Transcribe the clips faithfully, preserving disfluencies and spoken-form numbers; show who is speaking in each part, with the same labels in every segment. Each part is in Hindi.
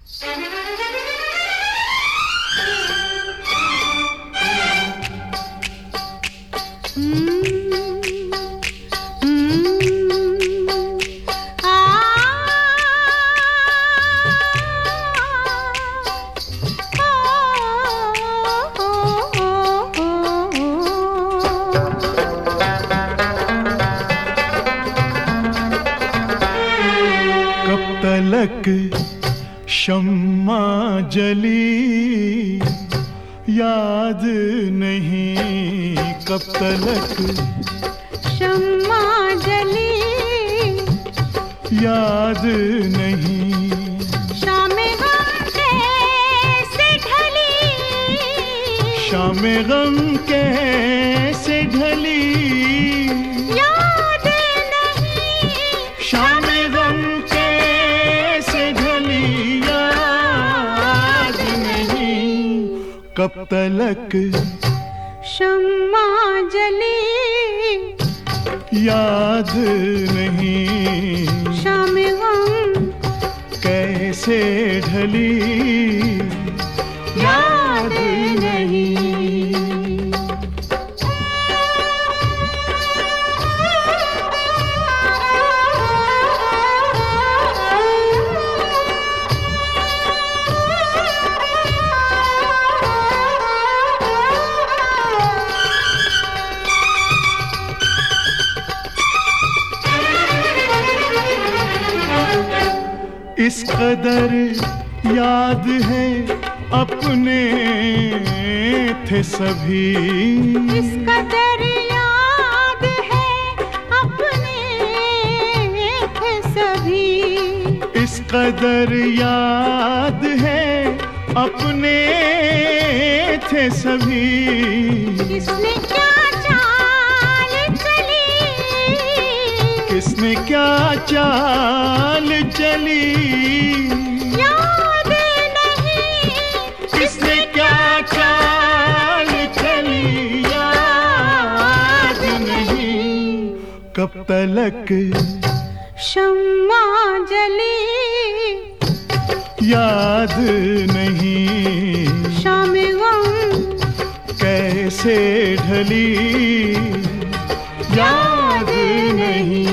Speaker 1: तलक शम्मा जली याद नहीं, कब तलक
Speaker 2: शम्मा जली
Speaker 1: याद नहीं,
Speaker 2: शाम गम कैसे ढली,
Speaker 1: शाम गम कैसे ढली
Speaker 2: याद नहीं,
Speaker 1: शाम गम कब तलक
Speaker 2: शम्मा जली
Speaker 1: याद नहीं,
Speaker 2: शाम गम
Speaker 1: कैसे ढली याद नहीं। इस कदर याद है अपने थे सभी,
Speaker 2: इस कदर याद है अपने थे सभी,
Speaker 1: इस कदर याद है अपने थे सभी,
Speaker 2: किसने क्या चाल चली,
Speaker 1: किसने क्या चाल चली
Speaker 2: याद नहीं,
Speaker 1: किसने क्या चाल चली याद नहीं, कब तलक
Speaker 2: शम्मा जली
Speaker 1: याद नहीं,
Speaker 2: शाम गम
Speaker 1: कैसे ढली याद नहीं।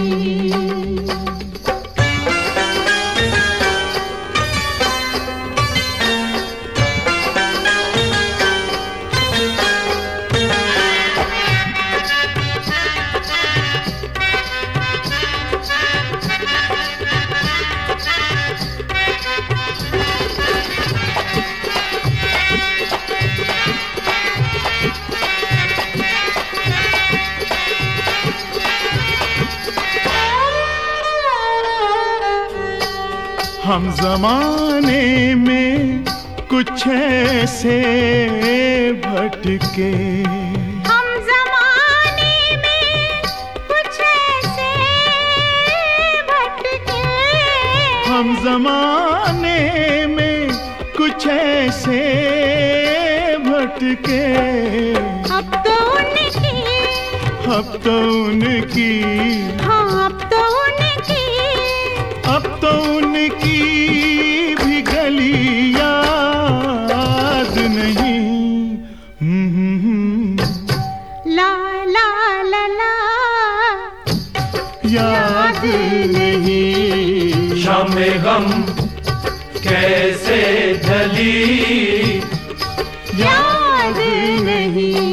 Speaker 1: हम जमाने में कुछ ऐसे भटके,
Speaker 2: हम जमाने में कुछ ऐसे भटके,
Speaker 1: हम जमाने में कुछ ऐसे भटके,
Speaker 2: अब तो उनकी,
Speaker 1: अब तो उनकी,
Speaker 2: हाँ अब तो उनकी,
Speaker 1: अब तो उनकी भी गली याद नहीं।
Speaker 2: ला ला ला ला
Speaker 1: याद नहीं,
Speaker 3: शाम गम कैसे ढली
Speaker 1: याद नहीं।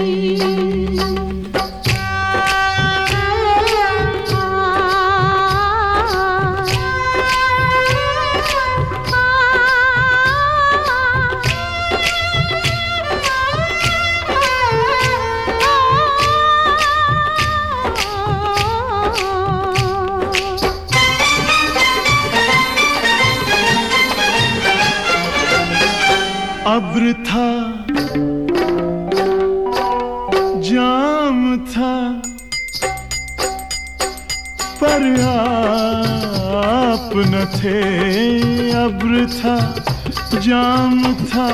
Speaker 1: अब्र था, जाम था, पर आप न थे। अब्र था, जाम था,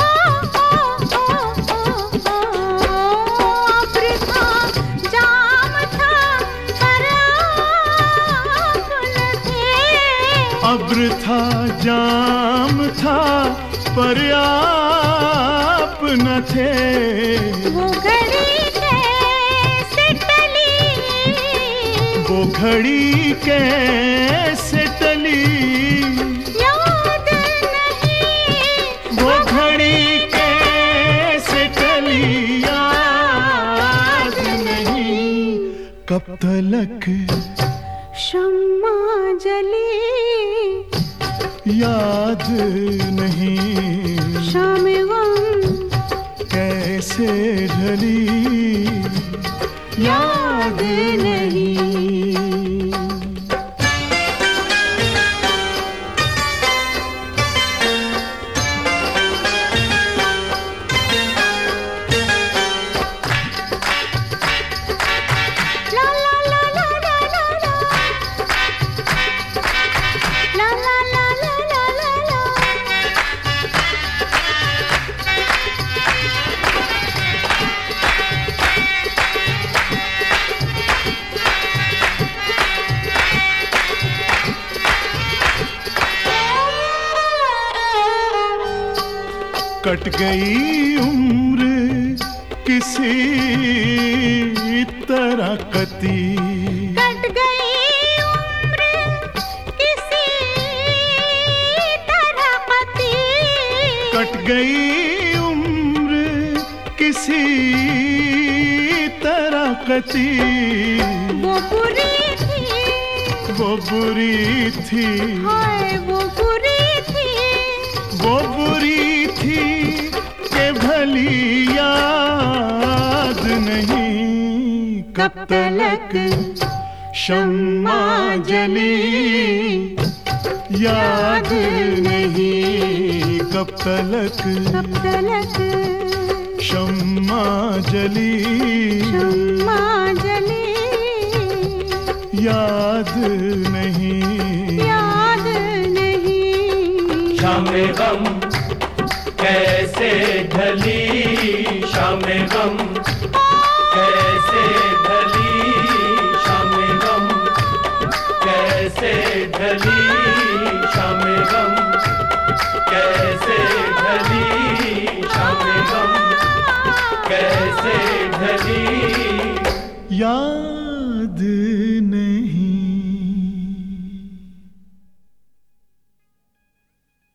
Speaker 2: अब्र था, जाम था, पर आप न थे।
Speaker 1: अब्र था, जाम था पर आप न थे।
Speaker 2: वो घड़ी कैसे टली,
Speaker 1: वो घड़ी कैसे टली,
Speaker 2: याद नहीं।
Speaker 1: वो घड़ी कैसे टली, याद नहीं। कब तलक
Speaker 2: शम्मा जली,
Speaker 1: याद नहीं।
Speaker 2: शाम गम
Speaker 1: कैसे ढली, याद नहीं।
Speaker 2: ला ला ला ला ला ला ला, ला ला ला ला ला ला ला।
Speaker 1: कट गई उम्र किसी तरह कती,
Speaker 2: कट गई उम्र किसी तरह कती,
Speaker 1: कट गई उम्र किसी तरह कती।
Speaker 2: वो बुरी थी,
Speaker 1: वो बुरी थी,
Speaker 2: हाय वो बुरी थी,
Speaker 1: वो बुरी थी के भली याद नहीं। कब तलक शम्मा जली, याद नहीं। कब तलक
Speaker 2: कब तलक
Speaker 1: शम्मा जली,
Speaker 2: शम्मा जली,
Speaker 1: याद नहीं।
Speaker 2: याद नहीं।
Speaker 3: शाम गम कैसे ढली, शाम गम